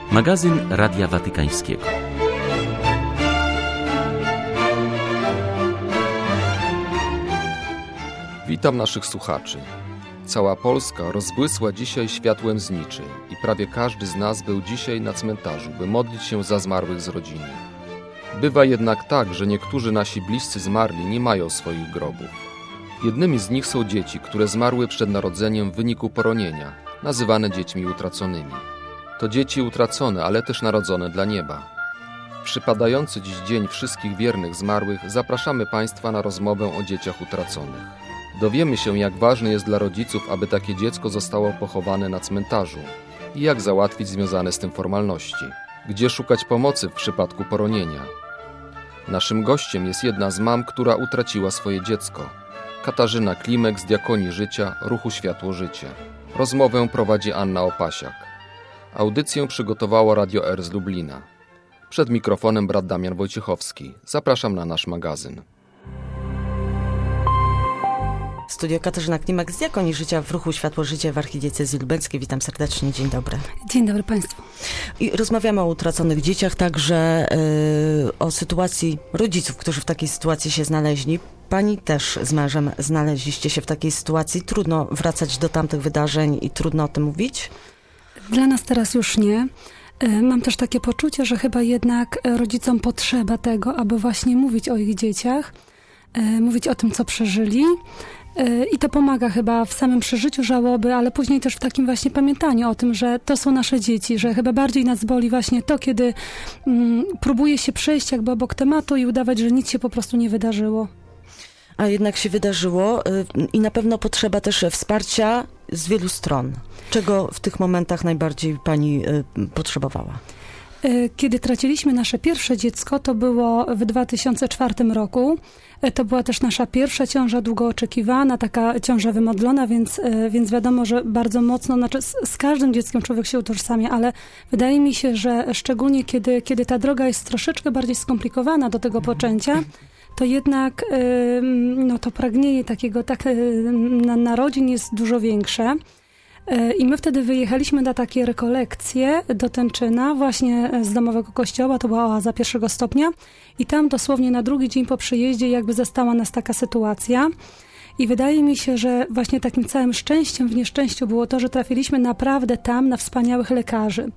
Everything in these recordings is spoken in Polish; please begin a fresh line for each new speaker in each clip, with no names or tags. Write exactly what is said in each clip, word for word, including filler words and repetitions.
Magazyn Radia Watykańskiego.
Witam naszych słuchaczy. Cała Polska rozbłysła dzisiaj światłem zniczy i prawie każdy z nas był dzisiaj na cmentarzu, by modlić się za zmarłych z rodziny. Bywa jednak tak, że niektórzy nasi bliscy zmarli nie mają swoich grobów. Jednymi z nich są dzieci, które zmarły przed narodzeniem w wyniku poronienia, nazywane dziećmi utraconymi. To dzieci utracone, ale też narodzone dla nieba. W przypadający dziś dzień wszystkich wiernych zmarłych zapraszamy Państwa na rozmowę o dzieciach utraconych. Dowiemy się, jak ważne jest dla rodziców, aby takie dziecko zostało pochowane na cmentarzu i jak załatwić związane z tym formalności, gdzie szukać pomocy w przypadku poronienia. Naszym gościem jest jedna z mam, która utraciła swoje dziecko. Katarzyna Klimek z Diakonii Życia, Ruchu Światło Życie. Rozmowę prowadzi Anna Opasiak. Audycję przygotowało Radio R z Lublina. Przed mikrofonem brat Damian Wojciechowski. Zapraszam na nasz magazyn.
Studio Katarzyna Klimek z Diakonii Życia w Ruchu Światło Życie w Archidiecezji Lubelskiej. Witam serdecznie, dzień dobry.
Dzień dobry Państwu.
I rozmawiamy o utraconych dzieciach, także yy, o sytuacji rodziców, którzy w takiej sytuacji się znaleźli. Pani też z mężem znaleźliście się w takiej sytuacji. Trudno wracać do tamtych wydarzeń i trudno o tym mówić?
Dla nas teraz już nie. Mam też takie poczucie, że chyba jednak rodzicom potrzeba tego, aby właśnie mówić o ich dzieciach, mówić o tym, co przeżyli. I to pomaga chyba w samym przeżyciu żałoby, ale później też w takim właśnie pamiętaniu o tym, że to są nasze dzieci, że chyba bardziej nas boli właśnie to, kiedy mm, próbuje się przejść jakby obok tematu i udawać, że nic się po prostu nie wydarzyło.
A jednak się wydarzyło i na pewno potrzeba też wsparcia z wielu stron. Czego w tych momentach najbardziej pani potrzebowała?
Kiedy traciliśmy nasze pierwsze dziecko, to było w dwa tysiące czwartym roku. To była też nasza pierwsza ciąża, długo oczekiwana, taka ciąża wymodlona, więc, więc wiadomo, że bardzo mocno, znaczy z, z każdym dzieckiem człowiek się utożsamia, ale wydaje mi się, że szczególnie kiedy, kiedy ta droga jest troszeczkę bardziej skomplikowana do tego poczęcia, to jednak no, to pragnienie takiego tak, na narodzin jest dużo większe. I my wtedy wyjechaliśmy na takie rekolekcje do Tęczyna, właśnie z domowego kościoła, to była oaza pierwszego stopnia i tam dosłownie na drugi dzień po przyjeździe jakby zastała nas taka sytuacja. I wydaje mi się, że właśnie takim całym szczęściem w nieszczęściu było to, że trafiliśmy naprawdę tam na wspaniałych lekarzy.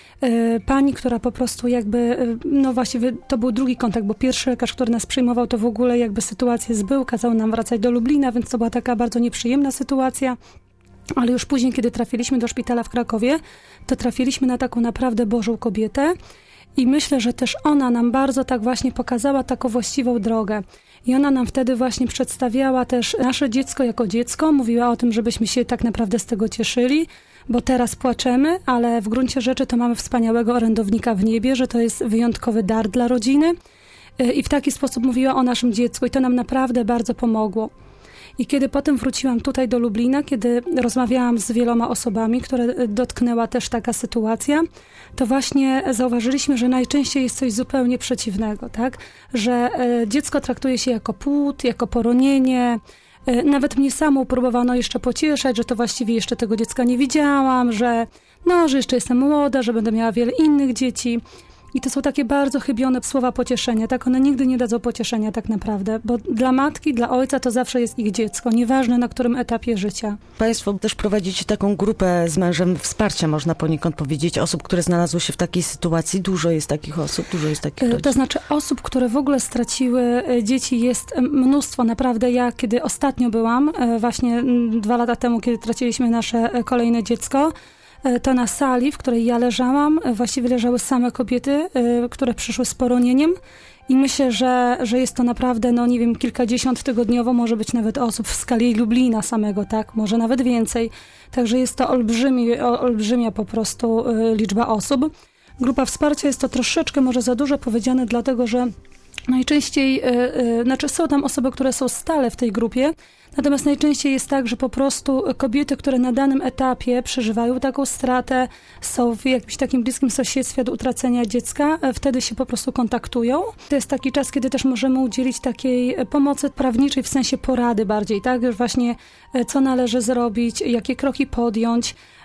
Pani, która po prostu jakby, no właściwie to był drugi kontakt, bo pierwszy lekarz, który nas przyjmował, to w ogóle jakby sytuację zbył, kazał nam wracać do Lublina, więc to była taka bardzo nieprzyjemna sytuacja. Ale już później, kiedy trafiliśmy do szpitala w Krakowie, to trafiliśmy na taką naprawdę Bożą kobietę i myślę, że też ona nam bardzo tak właśnie pokazała taką właściwą drogę. I ona nam wtedy właśnie przedstawiała też nasze dziecko jako dziecko, mówiła o tym, żebyśmy się tak naprawdę z tego cieszyli, bo teraz płaczemy, ale w gruncie rzeczy to mamy wspaniałego orędownika w niebie, że to jest wyjątkowy dar dla rodziny i w taki sposób mówiła o naszym dziecku i to nam naprawdę bardzo pomogło. I kiedy potem wróciłam tutaj do Lublina, kiedy rozmawiałam z wieloma osobami, które dotknęła też taka sytuacja, to właśnie zauważyliśmy, że najczęściej jest coś zupełnie przeciwnego, tak? Że dziecko traktuje się jako płód, jako poronienie. Nawet mnie samą próbowano jeszcze pocieszać, że to właściwie jeszcze tego dziecka nie widziałam, że no, że jeszcze jestem młoda, że będę miała wiele innych dzieci. I to są takie bardzo chybione słowa pocieszenia, tak? One nigdy nie dadzą pocieszenia tak naprawdę, bo dla matki, dla ojca to zawsze jest ich dziecko, nieważne na którym etapie życia.
Państwo też prowadzicie taką grupę z mężem wsparcia, można poniekąd powiedzieć, osób, które znalazły się w takiej sytuacji. Dużo jest takich osób, dużo jest takich rodzin.
To znaczy osób, które w ogóle straciły dzieci jest mnóstwo. Naprawdę ja, kiedy ostatnio byłam, właśnie dwa lata temu, kiedy traciliśmy nasze kolejne dziecko, to na sali, w której ja leżałam, właściwie leżały same kobiety, które przyszły z poronieniem i myślę, że, że jest to naprawdę, no nie wiem, kilkadziesiąt tygodniowo może być nawet osób w skali Lublina samego, tak, może nawet więcej. Także jest to olbrzymi, olbrzymia po prostu liczba osób. Grupa wsparcia jest to troszeczkę może za dużo powiedziane, dlatego że najczęściej, yy, znaczy są tam osoby, które są stale w tej grupie, natomiast najczęściej jest tak, że po prostu kobiety, które na danym etapie przeżywają taką stratę, są w jakimś takim bliskim sąsiedztwie do utracenia dziecka, wtedy się po prostu kontaktują. To jest taki czas, kiedy też możemy udzielić takiej pomocy prawniczej, w sensie porady bardziej, tak? Właśnie co należy zrobić, jakie kroki podjąć.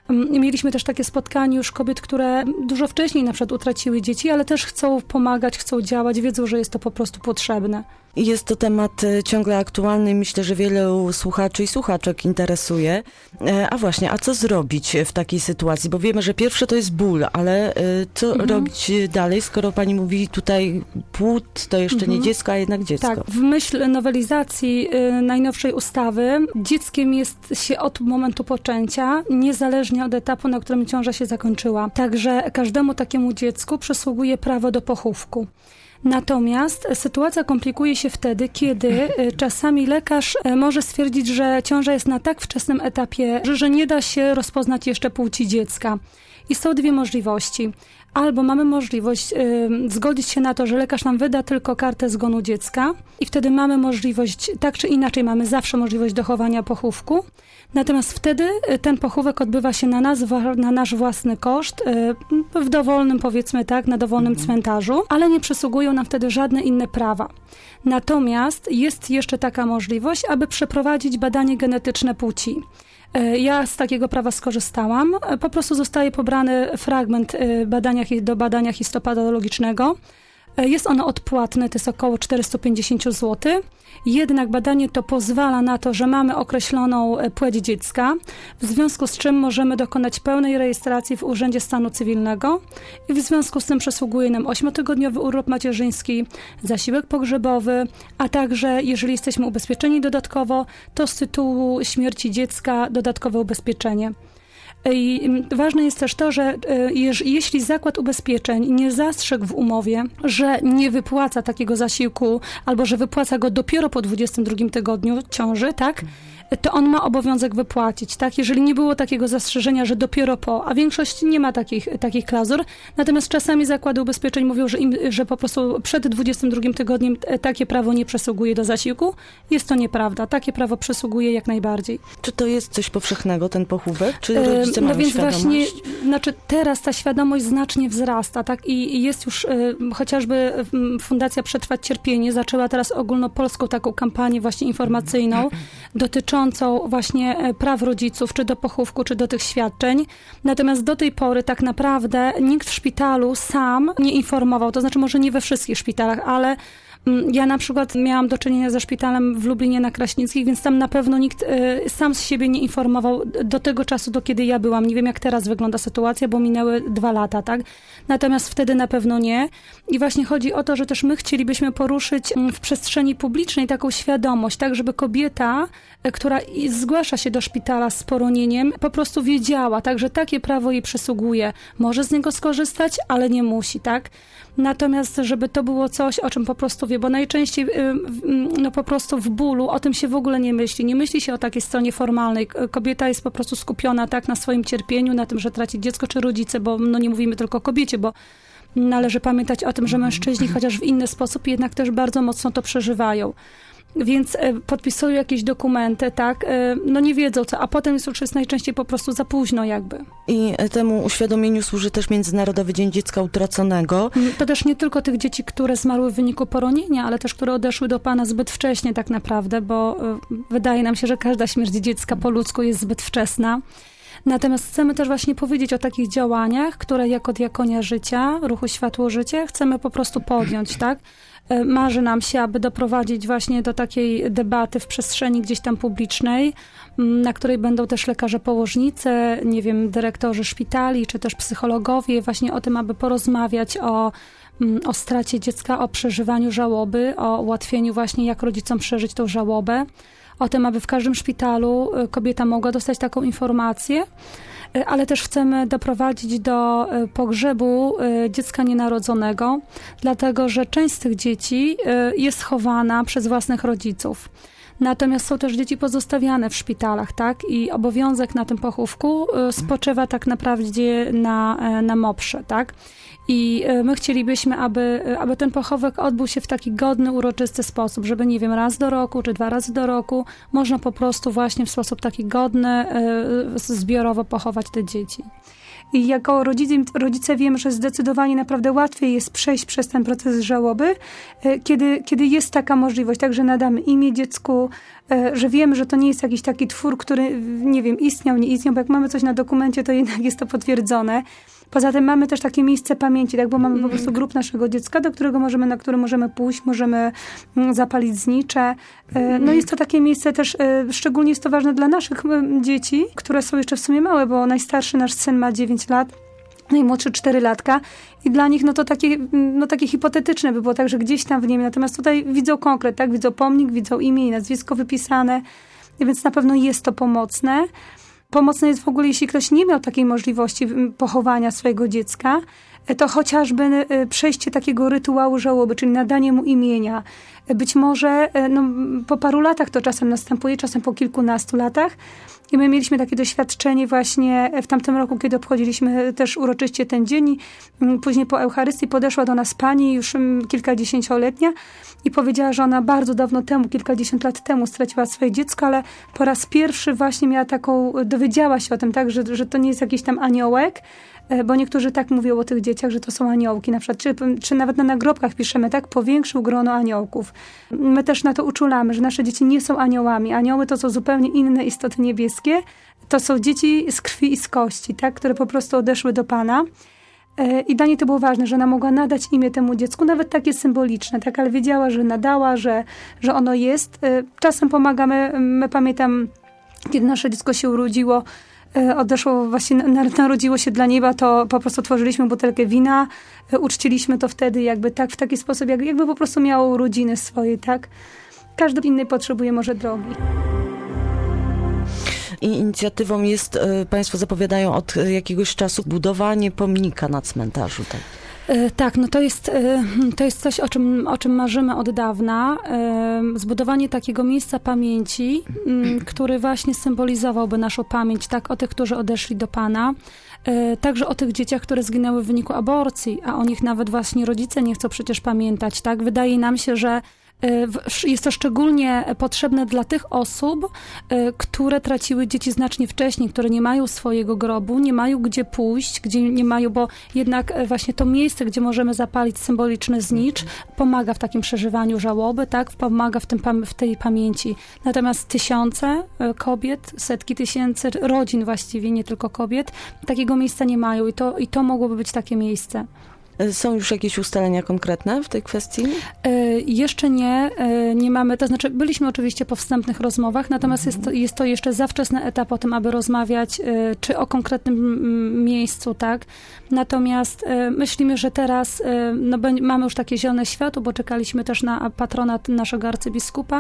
Mieliśmy też takie spotkanie już kobiet, które dużo wcześniej na przykład utraciły dzieci, ale też chcą pomagać, chcą działać, wiedzą, że jest to po prostu potrzebne.
Jest to temat ciągle aktualny i myślę, że wielu słuchaczy i słuchaczek interesuje. A właśnie, a co zrobić w takiej sytuacji? Bo wiemy, że pierwsze to jest ból, ale co mhm. robić dalej, skoro pani mówi tutaj płód to jeszcze mhm. nie dziecko, a jednak dziecko?
Tak, w myśl nowelizacji y, najnowszej ustawy dzieckiem jest się od momentu poczęcia, niezależnie od etapu, na którym ciąża się zakończyła. Także każdemu takiemu dziecku przysługuje prawo do pochówku. Natomiast sytuacja komplikuje się wtedy, kiedy czasami lekarz może stwierdzić, że ciąża jest na tak wczesnym etapie, że, że nie da się rozpoznać jeszcze płci dziecka. I są dwie możliwości. Albo mamy możliwość y, zgodzić się na to, że lekarz nam wyda tylko kartę zgonu dziecka i wtedy mamy możliwość, tak czy inaczej mamy zawsze możliwość dochowania pochówku. Natomiast wtedy ten pochówek odbywa się na nas, na nasz własny koszt, y, w dowolnym, powiedzmy tak, na dowolnym mhm. cmentarzu, ale nie przysługują nam wtedy żadne inne prawa. Natomiast jest jeszcze taka możliwość, aby przeprowadzić badanie genetyczne płci. Ja z takiego prawa skorzystałam. Po prostu zostaje pobrany fragment badania, do badania histopatologicznego. Jest ono odpłatne, to jest około czterysta pięćdziesiąt złotych. Jednak badanie to pozwala na to, że mamy określoną płeć dziecka, w związku z czym możemy dokonać pełnej rejestracji w Urzędzie Stanu Cywilnego i w związku z tym przysługuje nam ośmiotygodniowy urlop macierzyński, zasiłek pogrzebowy, a także jeżeli jesteśmy ubezpieczeni dodatkowo, to z tytułu śmierci dziecka dodatkowe ubezpieczenie. I ważne jest też to, że jeśli zakład ubezpieczeń nie zastrzegł w umowie, że nie wypłaca takiego zasiłku albo że wypłaca go dopiero po dwudziestym drugim tygodniu ciąży, tak, to on ma obowiązek wypłacić, tak? Jeżeli nie było takiego zastrzeżenia, że dopiero po, a większość nie ma takich, takich klauzur, natomiast czasami zakłady ubezpieczeń mówią, że, im, że po prostu przed dwudziestym drugim tygodniem takie prawo nie przysługuje do zasiłku. Jest to nieprawda. Takie prawo przysługuje jak najbardziej.
Czy to jest coś powszechnego, ten pochówek? Czy rodzice
no
mają
więc
świadomość?
właśnie, znaczy teraz ta świadomość znacznie wzrasta, tak? I, i jest już y, chociażby Fundacja Przetrwać Cierpienie zaczęła teraz ogólnopolską taką kampanię właśnie informacyjną dotyczącą właśnie praw rodziców, czy do pochówku, czy do tych świadczeń. Natomiast do tej pory tak naprawdę nikt w szpitalu sam nie informował, to znaczy może nie we wszystkich szpitalach, ale ja na przykład miałam do czynienia ze szpitalem w Lublinie na Kraśnickich, więc tam na pewno nikt y, sam z siebie nie informował do tego czasu, do kiedy ja byłam. Nie wiem, jak teraz wygląda sytuacja, bo minęły dwa lata, tak? Natomiast wtedy na pewno nie. I właśnie chodzi o to, że też my chcielibyśmy poruszyć w przestrzeni publicznej taką świadomość, tak, żeby kobieta, która zgłasza się do szpitala z poronieniem, po prostu wiedziała, tak, że takie prawo jej przysługuje. Może z niego skorzystać, ale nie musi, tak? Natomiast, żeby to było coś, o czym po prostu wie, bo najczęściej no po prostu w bólu o tym się w ogóle nie myśli. Nie myśli się o takiej stronie formalnej. Kobieta jest po prostu skupiona tak na swoim cierpieniu, na tym, że traci dziecko czy rodzice, bo no nie mówimy tylko o kobiecie, bo należy pamiętać o tym, że mężczyźni chociaż w inny sposób jednak też bardzo mocno to przeżywają. Więc podpisują jakieś dokumenty, tak, no nie wiedzą co, a potem już jest najczęściej po prostu za późno jakby.
I temu uświadomieniu służy też Międzynarodowy Dzień Dziecka Utraconego.
To też nie tylko tych dzieci, które zmarły w wyniku poronienia, ale też które odeszły do Pana zbyt wcześnie tak naprawdę, bo wydaje nam się, że każda śmierć dziecka po ludzku jest zbyt wczesna. Natomiast chcemy też właśnie powiedzieć o takich działaniach, które jako Diakonia Życia, Ruchu Światło Życie chcemy po prostu podjąć, tak? Marzy nam się, aby doprowadzić właśnie do takiej debaty w przestrzeni gdzieś tam publicznej, na której będą też lekarze położnicy, nie wiem, dyrektorzy szpitali, czy też psychologowie, właśnie o tym, aby porozmawiać o, o stracie dziecka, o przeżywaniu żałoby, o ułatwieniu właśnie, jak rodzicom przeżyć tą żałobę, o tym, aby w każdym szpitalu kobieta mogła dostać taką informację, ale też chcemy doprowadzić do pogrzebu dziecka nienarodzonego, dlatego że część z tych dzieci jest chowana przez własnych rodziców. Natomiast są też dzieci pozostawiane w szpitalach, tak? I obowiązek na tym pochówku spoczywa tak naprawdę na, na moprze, tak? I my chcielibyśmy, aby, aby ten pochówek odbył się w taki godny, uroczysty sposób, żeby, nie wiem, raz do roku, czy dwa razy do roku można po prostu właśnie w sposób taki godny, zbiorowo pochować te dzieci. I jako rodzice, rodzice wiemy, że zdecydowanie naprawdę łatwiej jest przejść przez ten proces żałoby, kiedy, kiedy jest taka możliwość, tak, że nadamy imię dziecku, że wiemy, że to nie jest jakiś taki twór, który, nie wiem, istniał, nie istniał, bo jak mamy coś na dokumencie, to jednak jest to potwierdzone. Poza tym mamy też takie miejsce pamięci, tak, bo mamy po prostu grób naszego dziecka, do którego możemy, na które możemy pójść, możemy zapalić znicze. No jest to takie miejsce też, szczególnie jest to ważne dla naszych dzieci, które są jeszcze w sumie małe, bo najstarszy nasz syn ma dziewięć lat, najmłodszy cztery latka i dla nich no to takie, no takie hipotetyczne by było, tak, że gdzieś tam w niebie. Natomiast tutaj widzą konkret, tak, widzą pomnik, widzą imię i nazwisko wypisane, więc na pewno jest to pomocne. Pomocne jest w ogóle, jeśli ktoś nie miał takiej możliwości pochowania swojego dziecka, to chociażby przejście takiego rytuału żałoby, czyli nadanie mu imienia. Być może no, po paru latach to czasem następuje, czasem po kilkunastu latach. I my mieliśmy takie doświadczenie właśnie w tamtym roku, kiedy obchodziliśmy też uroczyście ten dzień. Później po Eucharystii podeszła do nas pani już kilkadziesięcioletnia i powiedziała, że ona bardzo dawno temu, kilkadziesiąt lat temu straciła swoje dziecko, ale po raz pierwszy właśnie miała taką, dowiedziała się o tym, tak, że, że to nie jest jakiś tam aniołek, bo niektórzy tak mówią o tych dzieciach, że to są aniołki, na przykład, czy, czy nawet na nagrobkach piszemy, tak, powiększył grono aniołków. My też na to uczulamy, że nasze dzieci nie są aniołami. Anioły to są zupełnie inne istoty niebieskie. To są dzieci z krwi i z kości, tak, które po prostu odeszły do Pana. I dla niej to było ważne, że ona mogła nadać imię temu dziecku, nawet takie symboliczne, tak, ale wiedziała, że nadała, że, że ono jest. Czasem pomagamy, my pamiętam, kiedy nasze dziecko się urodziło, odeszło, właśnie narodziło się dla nieba, to po prostu tworzyliśmy butelkę wina, uczciliśmy to wtedy jakby tak, w taki sposób, jakby po prostu miało urodziny swoje, tak. Każdy inny potrzebuje może drogi.
I inicjatywą jest, państwo zapowiadają od jakiegoś czasu, budowanie pomnika na cmentarzu, tak?
Tak, no to jest, to jest coś, o czym, o czym marzymy od dawna. Zbudowanie takiego miejsca pamięci, który właśnie symbolizowałby naszą pamięć, tak, o tych, którzy odeszli do Pana, także o tych dzieciach, które zginęły w wyniku aborcji, a o nich nawet właśnie rodzice nie chcą przecież pamiętać, tak. Wydaje nam się, że jest to szczególnie potrzebne dla tych osób, które traciły dzieci znacznie wcześniej, które nie mają swojego grobu, nie mają gdzie pójść, gdzie nie mają, bo jednak właśnie to miejsce, gdzie możemy zapalić symboliczny znicz, pomaga w takim przeżywaniu żałoby, tak, pomaga w, tym, w tej pamięci. Natomiast tysiące kobiet, setki tysięcy rodzin właściwie, nie tylko kobiet, takiego miejsca nie mają i to, i to mogłoby być takie miejsce.
Są już jakieś ustalenia konkretne w tej kwestii?
E, jeszcze nie, e, nie mamy, to znaczy byliśmy oczywiście po wstępnych rozmowach, natomiast mhm. jest, to, jest to jeszcze za wczesny etap o tym, aby rozmawiać, e, czy o konkretnym m, miejscu, tak. Natomiast e, myślimy, że teraz e, no, mamy już takie zielone światło, bo czekaliśmy też na patronat naszego arcybiskupa.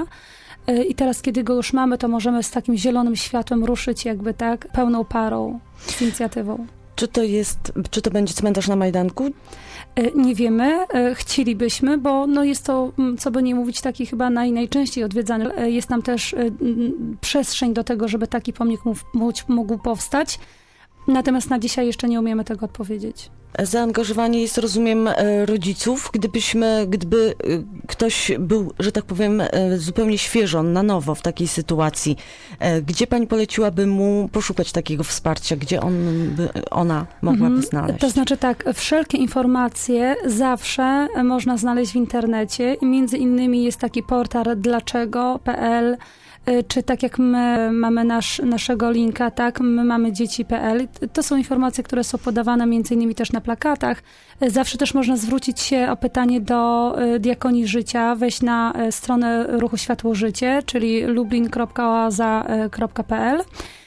I teraz, kiedy go już mamy, to możemy z takim zielonym światłem ruszyć jakby tak, pełną parą z inicjatywą.
Czy to jest, czy to będzie cmentarz na Majdanku?
Nie wiemy, chcielibyśmy, bo no jest to, co by nie mówić, taki chyba naj, najczęściej odwiedzany. Jest nam też przestrzeń do tego, żeby taki pomnik mógł, mógł powstać. Natomiast na dzisiaj jeszcze nie umiemy tego odpowiedzieć.
Zaangażowanie jest, rozumiem, rodziców. Gdybyśmy, gdyby ktoś był, że tak powiem, zupełnie świeżo, na nowo w takiej sytuacji, gdzie pani poleciłaby mu poszukać takiego wsparcia? Gdzie on by, ona mogłaby mhm. znaleźć? To
znaczy tak, wszelkie informacje zawsze można znaleźć w internecie i między innymi jest taki portal dlaczego kropka p l, czy tak jak my mamy nasz, naszego linka, tak, my mamy dzieci kropka p l. To są informacje, które są podawane między innymi też na plakatach. Zawsze też można zwrócić się o pytanie do Diakonii Życia, wejść na stronę Ruchu Światło Życie, czyli lublin kropka oaza kropka p l.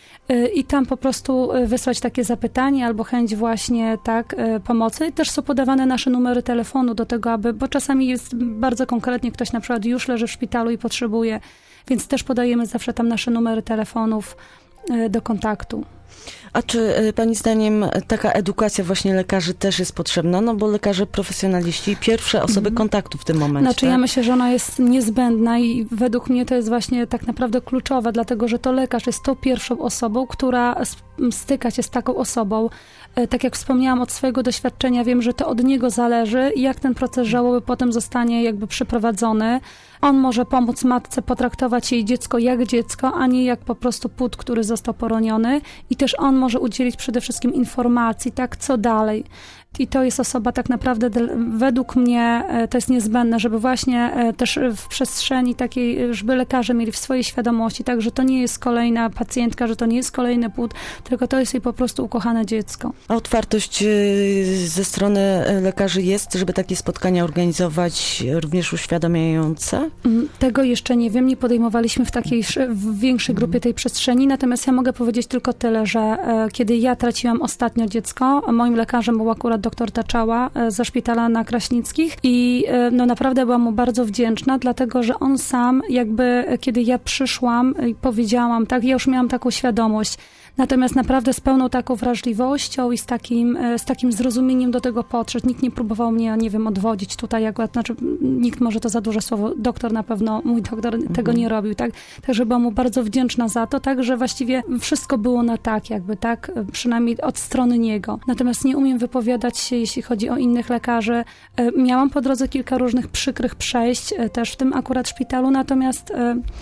I tam po prostu wysłać takie zapytanie albo chęć właśnie tak pomocy. I też są podawane nasze numery telefonu do tego, aby, bo czasami jest bardzo konkretnie, ktoś na przykład już leży w szpitalu i potrzebuje, więc też podajemy zawsze tam nasze numery telefonów do kontaktu.
A czy pani zdaniem taka edukacja właśnie lekarzy też jest potrzebna? No bo lekarze profesjonaliści, pierwsze osoby mm. kontaktu w tym momencie.
Znaczy
tak?
ja myślę, że ona jest niezbędna i według mnie to jest właśnie tak naprawdę kluczowa, dlatego że to lekarz jest tą pierwszą osobą, która styka się z taką osobą. Tak jak wspomniałam od swojego doświadczenia, wiem, że to od niego zależy, jak ten proces żałoby potem zostanie jakby przeprowadzony. On może pomóc matce potraktować jej dziecko jak dziecko, a nie jak po prostu płód, który został poroniony. I też on może udzielić przede wszystkim informacji, tak, co dalej. I to jest osoba tak naprawdę, według mnie to jest niezbędne, żeby właśnie też w przestrzeni takiej, żeby lekarze mieli w swojej świadomości, tak, że to nie jest kolejna pacjentka, że to nie jest kolejny płód, tylko to jest jej po prostu ukochane dziecko.
A otwartość ze strony lekarzy jest, żeby takie spotkania organizować, również uświadamiające?
Tego jeszcze nie wiem, nie podejmowaliśmy w takiej w większej grupie tej przestrzeni, natomiast ja mogę powiedzieć tylko tyle, że kiedy ja traciłam ostatnio dziecko, moim lekarzem był akurat doktor Taczała ze szpitala na Kraśnickich i no naprawdę byłam mu bardzo wdzięczna, dlatego, że on sam jakby, kiedy ja przyszłam i powiedziałam, tak, ja już miałam taką świadomość, natomiast naprawdę z pełną taką wrażliwością i z takim, z takim zrozumieniem do tego podszedł. Nikt nie próbował mnie, nie wiem, odwodzić tutaj, jak, znaczy nikt, może to za duże słowo, doktor na pewno, mój doktor mhm. tego nie robił, tak? Także byłam mu bardzo wdzięczna za to, tak, że właściwie wszystko było na tak, jakby, tak, przynajmniej od strony niego. Natomiast nie umiem wypowiadać się, jeśli chodzi o innych lekarzy. Miałam po drodze kilka różnych przykrych przejść, też w tym akurat szpitalu, natomiast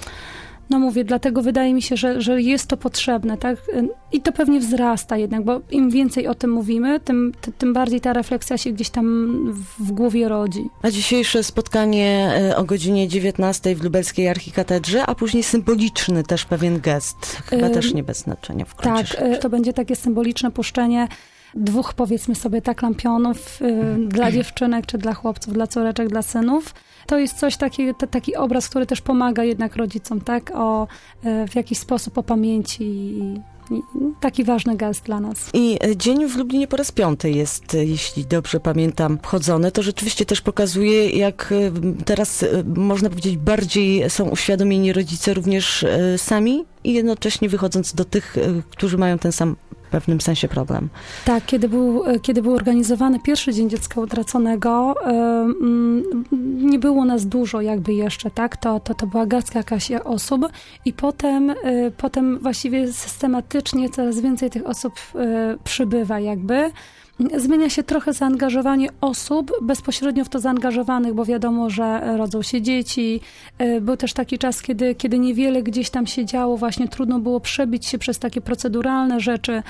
no mówię, dlatego wydaje mi się, że, że jest to potrzebne, tak? I to pewnie wzrasta jednak, bo im więcej o tym mówimy, tym, tym bardziej ta refleksja się gdzieś tam w głowie rodzi.
A dzisiejsze spotkanie o godzinie dziewiętnastej w lubelskiej archikatedrze, a później symboliczny też pewien gest, chyba yy, też nie bez znaczenia w gruncie rzeczy.
Tak, to będzie takie symboliczne puszczenie dwóch, powiedzmy sobie tak, lampionów y, dla dziewczynek, czy dla chłopców, dla córeczek, dla synów. To jest coś taki, t- taki obraz, który też pomaga jednak rodzicom, tak, o y, w jakiś sposób o pamięci i, i taki ważny gest dla nas.
I dzień w Lublinie po raz piąty jest, jeśli dobrze pamiętam, wchodzony. To rzeczywiście też pokazuje, jak teraz, można powiedzieć, bardziej są uświadomieni rodzice również sami i jednocześnie wychodząc do tych, którzy mają ten sam w pewnym sensie problem.
Tak, kiedy był, kiedy był organizowany pierwszy Dzień Dziecka Utraconego, nie było nas dużo jakby jeszcze, tak? To, to, to była garstka jakaś osób i potem, potem właściwie systematycznie coraz więcej tych osób przybywa jakby. Zmienia się trochę zaangażowanie osób bezpośrednio w to zaangażowanych, bo wiadomo, że rodzą się dzieci. Był też taki czas, kiedy, kiedy niewiele gdzieś tam się działo, właśnie trudno było przebić się przez takie proceduralne rzeczy.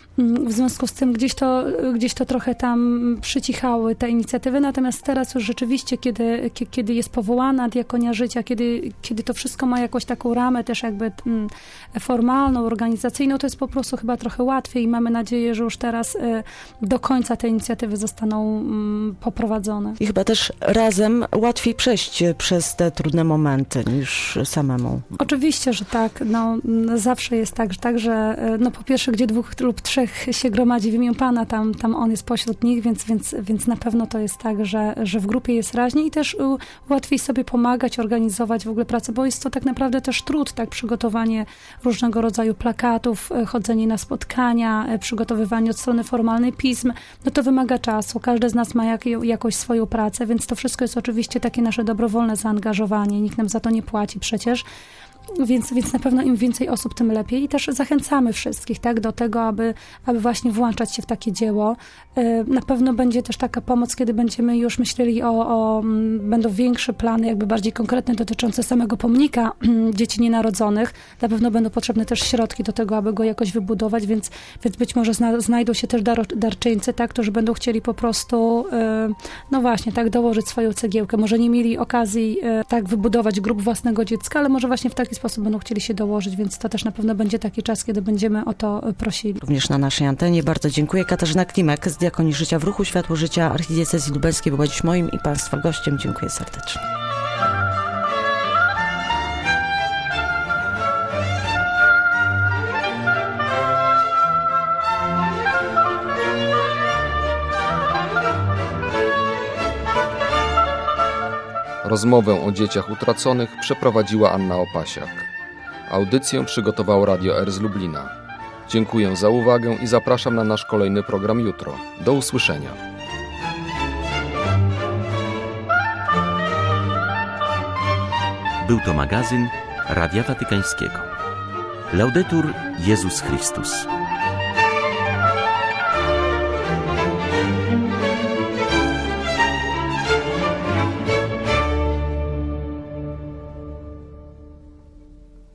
W związku z tym gdzieś to, gdzieś to trochę tam przycichały te inicjatywy, natomiast teraz już rzeczywiście, kiedy, kiedy jest powołana diakonia życia, kiedy, kiedy to wszystko ma jakąś taką ramę też jakby formalną, organizacyjną, to jest po prostu chyba trochę łatwiej i mamy nadzieję, że już teraz do końca te inicjatywy zostaną poprowadzone.
I chyba też razem łatwiej przejść przez te trudne momenty niż samemu.
Oczywiście, że tak. No, zawsze jest tak, że, tak, że no, po pierwsze, gdzie dwóch lub trzech się gromadzi w imię Pana, tam, tam on jest pośród nich, więc, więc, więc na pewno to jest tak, że, że w grupie jest raźniej i też łatwiej sobie pomagać, organizować w ogóle pracę, bo jest to tak naprawdę też trud, tak, przygotowanie różnego rodzaju plakatów, chodzenie na spotkania, przygotowywanie od strony formalnej pism, no to wymaga czasu. Każdy z nas ma jak, jakąś swoją pracę, więc to wszystko jest oczywiście takie nasze dobrowolne zaangażowanie. Nikt nam za to nie płaci przecież. Więc, więc na pewno im więcej osób, tym lepiej. I też zachęcamy wszystkich, tak, do tego, aby, aby właśnie włączać się w takie dzieło. Na pewno będzie też taka pomoc, kiedy będziemy już myśleli o, o będą większe plany, jakby bardziej konkretne, dotyczące samego pomnika dzieci nienarodzonych. Na pewno będą potrzebne też środki do tego, aby go jakoś wybudować, więc, więc być może zna, znajdą się też dar, darczyńcy, tak, którzy będą chcieli po prostu, no właśnie, tak, dołożyć swoją cegiełkę. Może nie mieli okazji tak wybudować grup własnego dziecka, ale może właśnie w taki sposób będą chcieli się dołożyć, więc to też na pewno będzie taki czas, kiedy będziemy o to prosili.
Również na naszej antenie bardzo dziękuję. Katarzyna Klimek z Diakonii Życia w Ruchu Światło Życia Archidiecezji Lubelskiej była dziś moim i Państwa gościem. Dziękuję serdecznie.
Rozmowę o dzieciach utraconych przeprowadziła Anna Opasiak. Audycję przygotował Radio R z Lublina. Dziękuję za uwagę i zapraszam na nasz kolejny program jutro. Do usłyszenia.
Był to magazyn Radia Watykańskiego. Laudetur Jezus Chrystus.